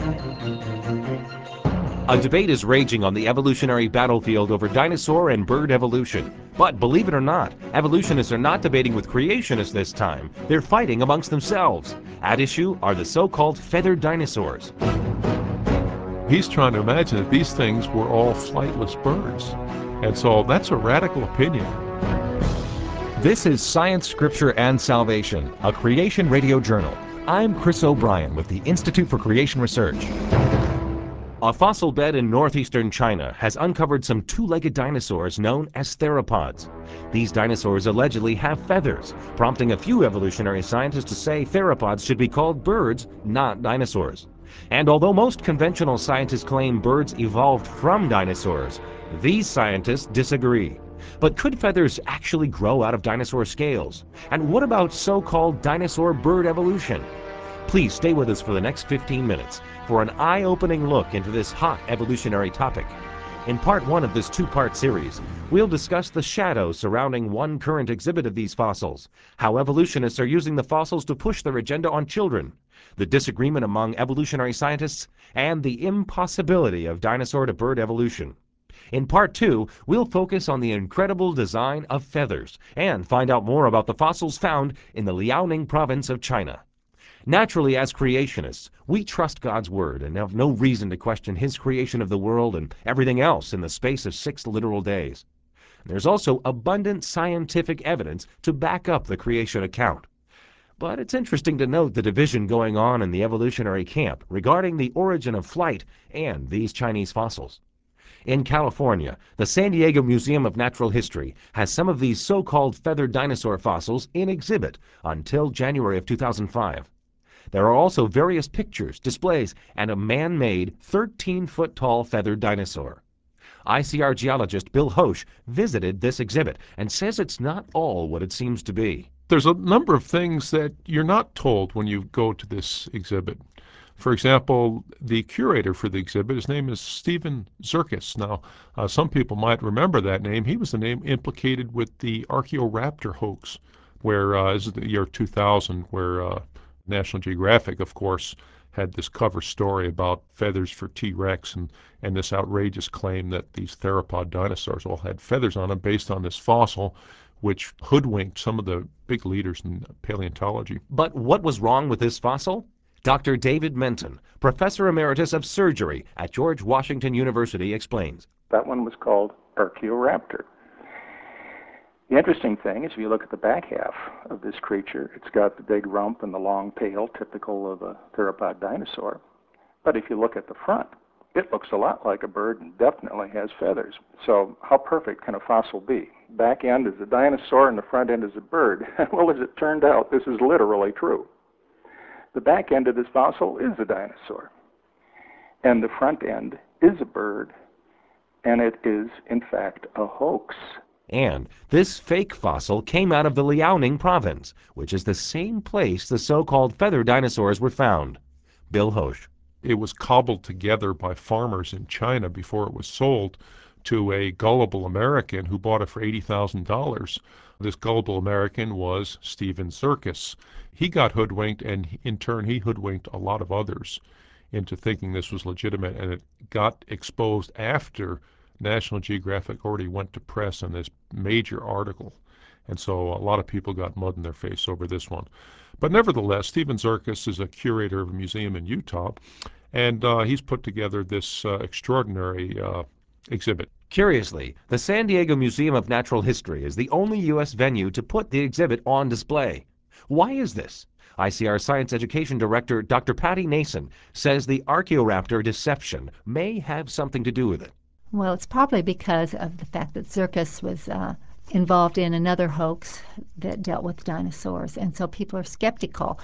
A debate is raging on the evolutionary battlefield over dinosaur and bird evolution. But believe it or not, evolutionists are not debating with creationists this time. They're fighting amongst themselves. At issue are the so-called feathered dinosaurs. He's trying to imagine that these things were all flightless birds. And so that's a radical opinion. This is Science, Scripture, and Salvation, a Creation Radio Journal. I'm Chris O'Brien with the Institute for Creation Research. A fossil bed in northeastern China has uncovered some two-legged dinosaurs known as theropods. These dinosaurs allegedly have feathers, prompting a few evolutionary scientists to say theropods should be called birds, not dinosaurs. And although most conventional scientists claim birds evolved from dinosaurs, these scientists disagree. But could feathers actually grow out of dinosaur scales? And what about so-called dinosaur bird evolution? Please stay with us for the next 15 minutes for an eye-opening look into this hot evolutionary topic. In part one of this two-part series, we'll discuss the shadows surrounding one current exhibit of these fossils, how evolutionists are using the fossils to push their agenda on children, the disagreement among evolutionary scientists, and the impossibility of dinosaur-to-bird evolution. In part two, we'll focus on the incredible design of feathers and find out more about the fossils found in the Liaoning province of China. Naturally, as creationists, we trust God's word and have no reason to question his creation of the world and everything else in the space of 6 literal days. There's also abundant scientific evidence to back up the creation account. But it's interesting to note the division going on in the evolutionary camp regarding the origin of flight and these Chinese fossils. In California, the San Diego Museum of Natural History has some of these so-called feathered dinosaur fossils in exhibit until January of 2005. There are also various pictures, displays, and a man-made 13-foot-tall feathered dinosaur. ICR geologist Bill Hosch visited this exhibit and says it's not all what it seems to be. There's a number of things that you're not told when you go to this exhibit. For example, the curator for the exhibit, his name is Stephen Zirkus. Now, some people might remember that name. He was the name implicated with the Archaeoraptor hoax, where this is the year 2000, where National Geographic, of course, had this cover story about feathers for T-Rex and this outrageous claim that these theropod dinosaurs all had feathers on them based on this fossil, which hoodwinked some of the big leaders in paleontology. But what was wrong with this fossil? Dr. David Menton, Professor Emeritus of Surgery at George Washington University, explains. That one was called Archaeoraptor. The interesting thing is if you look at the back half of this creature, it's got the big rump and the long tail, typical of a theropod dinosaur. But if you look at the front, it looks a lot like a bird and definitely has feathers. So how perfect can a fossil be? Back end is a dinosaur and the front end is a bird. Well, as it turned out, this is literally true. The back end of this fossil is a dinosaur, and the front end is a bird, and it is, in fact, a hoax. And this fake fossil came out of the Liaoning province, which is the same place the so-called feathered dinosaurs were found. Bill Hosch. It was cobbled together by farmers in China before it was sold to a gullible American who bought it for $80,000. This gullible American was Stephen Zirkus. He got hoodwinked, and in turn he hoodwinked a lot of others into thinking this was legitimate, and it got exposed after National Geographic already went to press in this major article. And so a lot of people got mud in their face over this one. But nevertheless, Stephen Zirkus is a curator of a museum in Utah, and he's put together this extraordinary exhibit. Curiously, the San Diego Museum of Natural History is the only U.S. venue to put the exhibit on display. Why is this? ICR Science Education Director Dr. Patty Nason says the Archaeoraptor deception may have something to do with it. Well, it's probably because of the fact that Zirkus was involved in another hoax that dealt with dinosaurs, and so people are skeptical.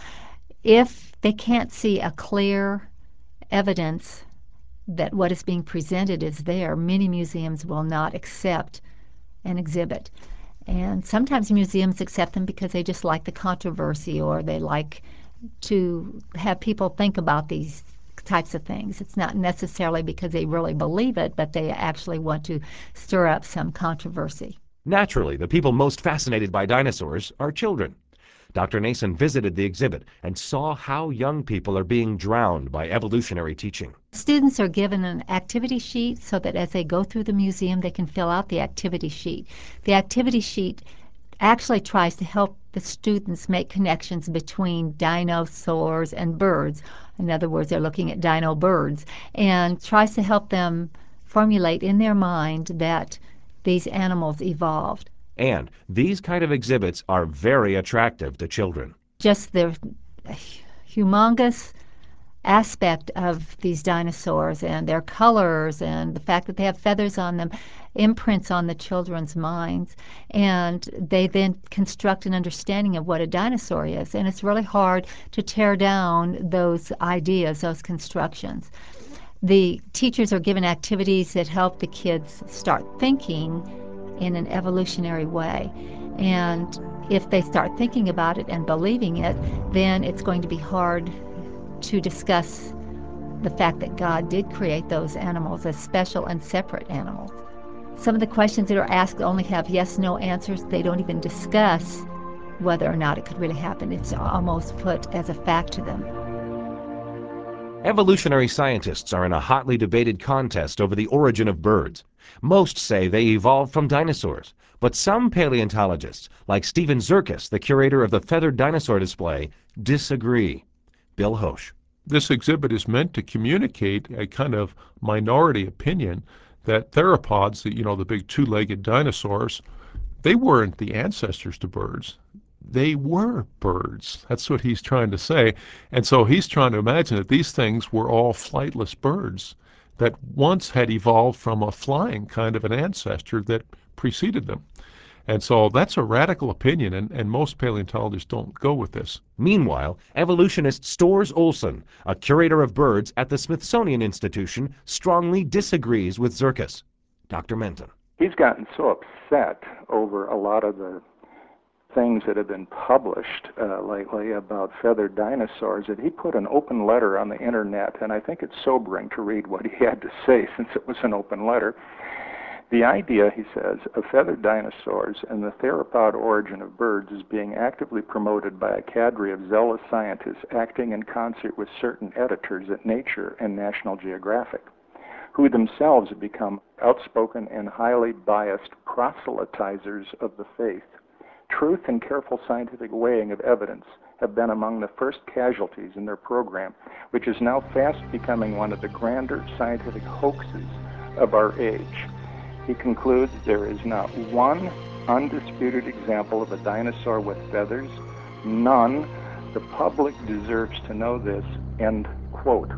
If they can't see a clear evidence that what is being presented is there, many museums will not accept an exhibit. And sometimes museums accept them because they just like the controversy, or they like to have people think about these types of things. It's not necessarily because they really believe it, but they actually want to stir up some controversy. Naturally, the people most fascinated by dinosaurs are children. Dr. Nason visited the exhibit and saw how young people are being drowned by evolutionary teaching. Students are given an activity sheet so that as they go through the museum, they can fill out the activity sheet. The activity sheet actually tries to help the students make connections between dinosaurs and birds. In other words, they're looking at dino birds, and tries to help them formulate in their mind that these animals evolved. And these kind of exhibits are very attractive to children. Just the humongous aspect of these dinosaurs and their colors and the fact that they have feathers on them imprints on the children's minds, and they then construct an understanding of what a dinosaur is, and it's really hard to tear down those ideas, those constructions. The teachers are given activities that help the kids start thinking in an evolutionary way, and if they start thinking about it and believing it, then it's going to be hard to discuss the fact that God did create those animals as special and separate animals. Some of the questions that are asked only have yes/no answers. They don't even discuss whether or not it could really happen. It's almost put as a fact to them. Evolutionary scientists are in a hotly debated contest over the origin of birds. Most say they evolved from dinosaurs, but some paleontologists, like Stephen Zirkus, the curator of the feathered dinosaur display, disagree. Bill Hosch. This exhibit is meant to communicate a kind of minority opinion that theropods, the big two-legged dinosaurs, they weren't the ancestors to birds. They were birds. That's what he's trying to say. And so he's trying to imagine that these things were all flightless birds that once had evolved from a flying kind of an ancestor that preceded them. And so that's a radical opinion, and most paleontologists don't go with this. Meanwhile, evolutionist Stores Olson, a curator of birds at the Smithsonian Institution, strongly disagrees with Zirkus. Dr. Menton. He's gotten so upset over a lot of the things that have been published lately about feathered dinosaurs that he put an open letter on the internet, and I think it's sobering to read what he had to say since it was an open letter. The idea, he says, of feathered dinosaurs and the theropod origin of birds is being actively promoted by a cadre of zealous scientists acting in concert with certain editors at Nature and National Geographic, who themselves have become outspoken and highly biased proselytizers of the faith. Truth and careful scientific weighing of evidence have been among the first casualties in their program, which is now fast becoming one of the grander scientific hoaxes of our age. He concludes there is not one undisputed example of a dinosaur with feathers. None. The public deserves to know this. End quote.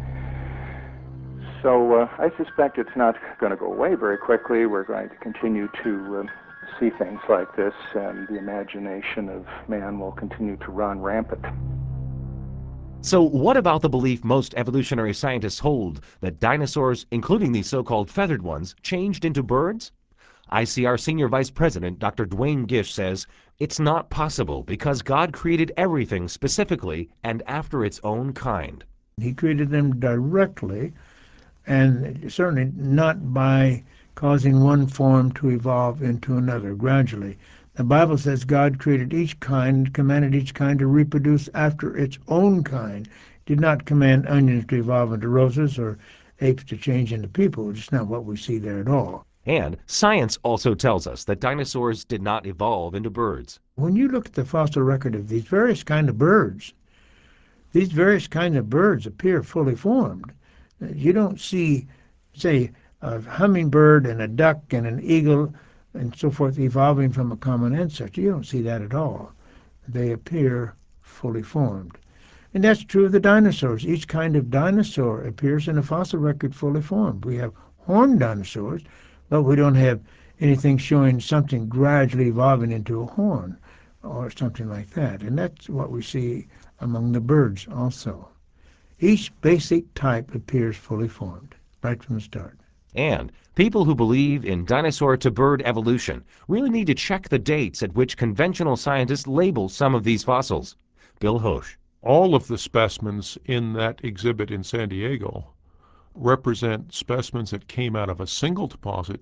So I suspect it's not going to go away very quickly. We're going to continue to see things like this, and the imagination of man will continue to run rampant. So what about the belief most evolutionary scientists hold that dinosaurs, including these so-called feathered ones, changed into birds? ICR Senior Vice President Dr. Duane Gish says it's not possible because God created everything specifically and after its own kind. He created them directly, and certainly not by causing one form to evolve into another gradually. The Bible says God created each kind, commanded each kind to reproduce after its own kind. Did not command onions to evolve into roses or apes to change into people. It's not what we see there at all. And science also tells us that dinosaurs did not evolve into birds. When you look at the fossil record of these various kind of birds, these various kind of birds appear fully formed. You don't see, say, a hummingbird and a duck and an eagle and so forth evolving from a common ancestor. You don't see that at all. They appear fully formed. And that's true of the dinosaurs. Each kind of dinosaur appears in a fossil record fully formed. We have horned dinosaurs, but we don't have anything showing something gradually evolving into a horn or something like that. And that's what we see among the birds also. Each basic type appears fully formed right from the start. And people who believe in dinosaur-to-bird evolution really need to check the dates at which conventional scientists label some of these fossils. Bill Hosch. All of the specimens in that exhibit in San Diego represent specimens that came out of a single deposit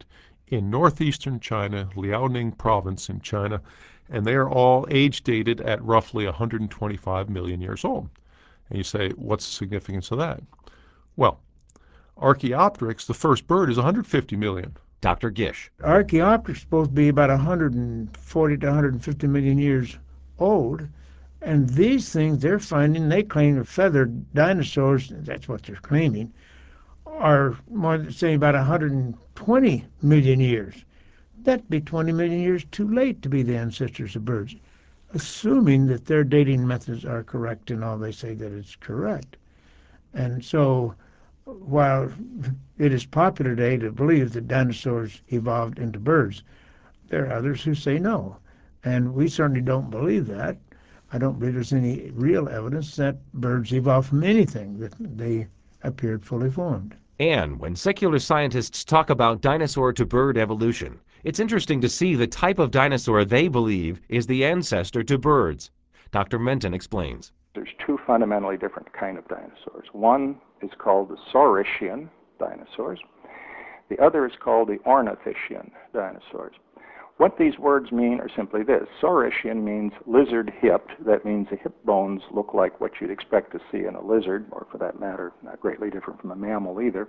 in northeastern China, Liaoning province in China, and they are all age dated at roughly 125 million years old. And you say, what's the significance of that? Well, Archaeopteryx, the first bird, is 150 million. Dr. Gish. Archaeopteryx is supposed to be about 140 to 150 million years old. And these things they're finding, they claim are feathered dinosaurs, that's what they're claiming, are more, say, about 120 million years. That'd be 20 million years too late to be the ancestors of birds, assuming that their dating methods are correct and all they say that it's correct. And so while it is popular today to believe that dinosaurs evolved into birds, there are others who say no. And we certainly don't believe that. I don't believe there's any real evidence that birds evolved from anything, that they appeared fully formed. And when secular scientists talk about dinosaur to bird evolution, it's interesting to see the type of dinosaur they believe is the ancestor to birds. Dr. Menton explains. There's two fundamentally different kind of dinosaurs. One is called the Saurischian dinosaurs. The other is called the Ornithischian dinosaurs. What these words mean are simply this. Saurischian means lizard-hipped. That means the hip bones look like what you'd expect to see in a lizard, or for that matter, not greatly different from a mammal either.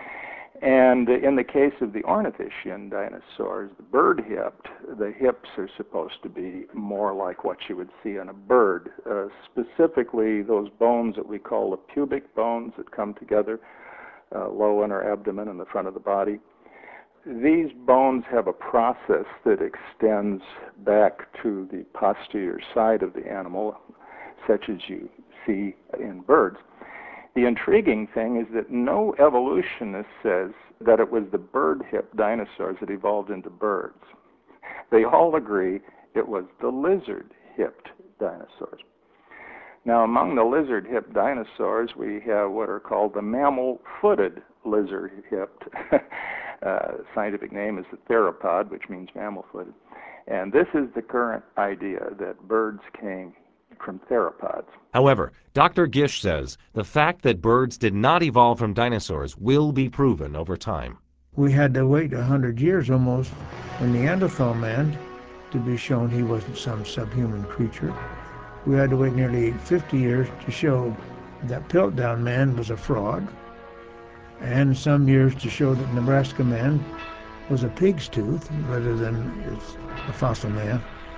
And in the case of the Ornithischian dinosaurs, the bird-hipped, the hips are supposed to be more like what you would see in a bird, specifically those bones that we call the pubic bones that come together low in our abdomen and the front of the body. These bones have a process that extends back to the posterior side of the animal, such as you see in birds. The intriguing thing is that no evolutionist says that it was the bird-hipped dinosaurs that evolved into birds. They all agree it was the lizard-hipped dinosaurs. Now, among the lizard-hipped dinosaurs, we have what are called the mammal-footed lizard-hipped. Scientific name is the theropod, which means mammal-footed. And this is the current idea, that birds came from theropods. However, Dr. Gish says the fact that birds did not evolve from dinosaurs will be proven over time. We had to wait 100 years almost for Neanderthal man to be shown he wasn't some subhuman creature. We had to wait nearly 50 years to show that Piltdown man was a fraud, and some years to show that Nebraska man was a pig's tooth rather than a fossil man.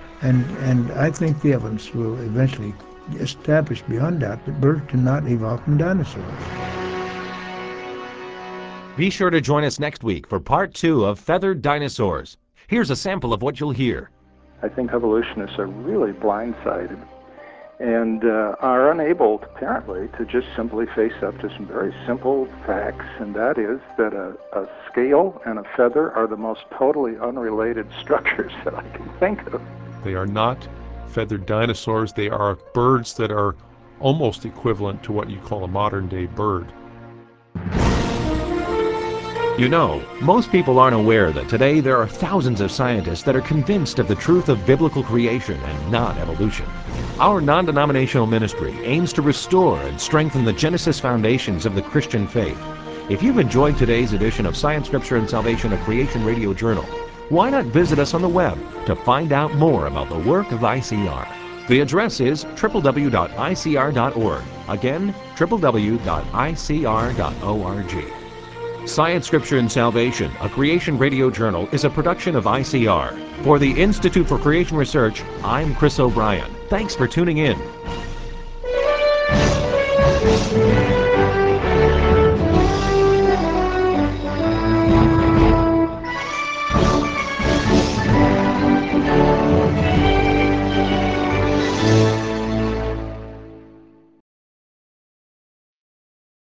And I think the evidence will eventually establish beyond doubt that birds did not evolve from dinosaurs. Be sure to join us next week for part 2 of Feathered Dinosaurs. Here's a sample of what you'll hear. I think evolutionists are really blindsided and are unable, apparently, to just simply face up to some very simple facts, and that is that a scale and a feather are the most totally unrelated structures that I can think of. They are not feathered dinosaurs. They are birds that are almost equivalent to what you call a modern-day bird. You know, most people aren't aware that today there are thousands of scientists that are convinced of the truth of biblical creation and not evolution. Our non-denominational ministry aims to restore and strengthen the Genesis foundations of the Christian faith. If you've enjoyed today's edition of Science, Scripture, and Salvation, a Creation Radio Journal, why not visit us on the web to find out more about the work of ICR? The address is www.icr.org. Again, www.icr.org. Science, Scripture, and Salvation, a Creation Radio Journal, is a production of ICR. For the Institute for Creation Research, I'm Chris O'Brien. Thanks for tuning in.